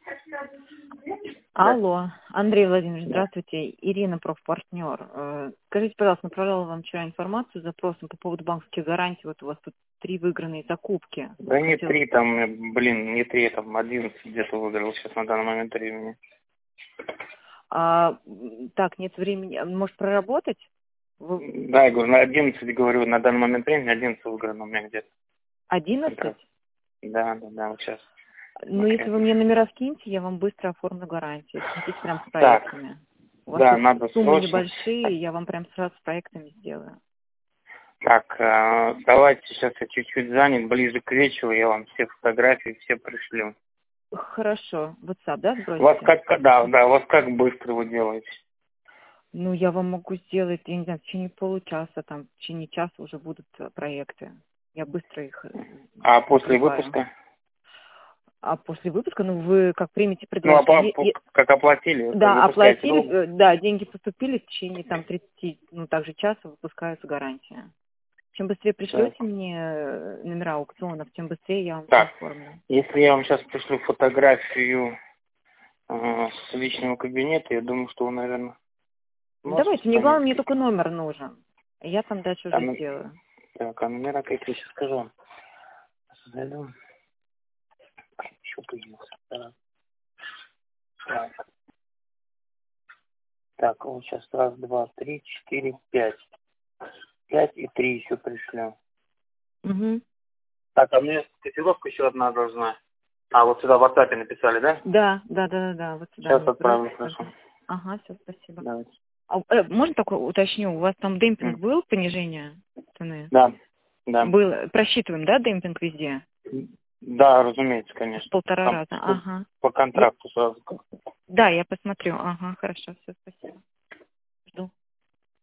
Алло, Андрей Владимирович, здравствуйте. Ирина, профпартнер. Скажите, пожалуйста, направляла вам вчера информацию с запросом по поводу банковских гарантий. Вот у вас тут 3 выигранные закупки. Да не 3, там, не 3, там 11 где-то выиграл сейчас на данный момент времени. Так, нет времени. Может, проработать? Да, я говорю, на 11, говорю, на данный момент времени 11 выиграно у меня где-то. 11? Да, вот сейчас. Ну, если вы мне номера скинете, я вам быстро оформлю гарантию. Если хотите, прям с проектами. У вас да, надо суммы срочно. небольшие, я вам прям сразу с проектами сделаю. Так, давайте сейчас я чуть-чуть занят, ближе к вечеру я вам все фотографии, все пришлю. Хорошо. WhatsApp, да, сбросите? У вас у вас как быстро вы делаете? Ну, я вам могу сделать, я не знаю, в течение получаса, там, в течение часа уже будут проекты. Я быстро их А после закрываю. выпуска? А после выпуска, ну, вы как примете предложение? Ну, как оплатили? Да, оплатили, да, деньги поступили, в течение, там, 30, ну, также часа выпускается гарантия. Чем быстрее пришлете мне номера аукционов, тем быстрее я вам все оформлю. Если я вам сейчас пришлю фотографию с личного кабинета, я думаю, что вы, наверное... Давайте, мне главное, мне только номер нужен. Я там дальше уже сделаю. Так, а номера какие, сейчас скажу вам. Зайду. Еще появился. Так, вот сейчас 1, 2, 3, 4, 5. 5 и 3 еще пришлю. Угу. Так, а мне котировка еще одна должна. А, вот сюда в WhatsApp написали, да? Да. Вот сюда. Сейчас отправлю, хорошо. Ага, все, спасибо. Давайте. Можно только уточню, у вас там демпинг был, понижение цены? Да. Был, просчитываем, да, демпинг везде? Да, разумеется, конечно. 1,5 раза, ага. По контракту сразу. Да, я посмотрю, ага, хорошо, все, спасибо.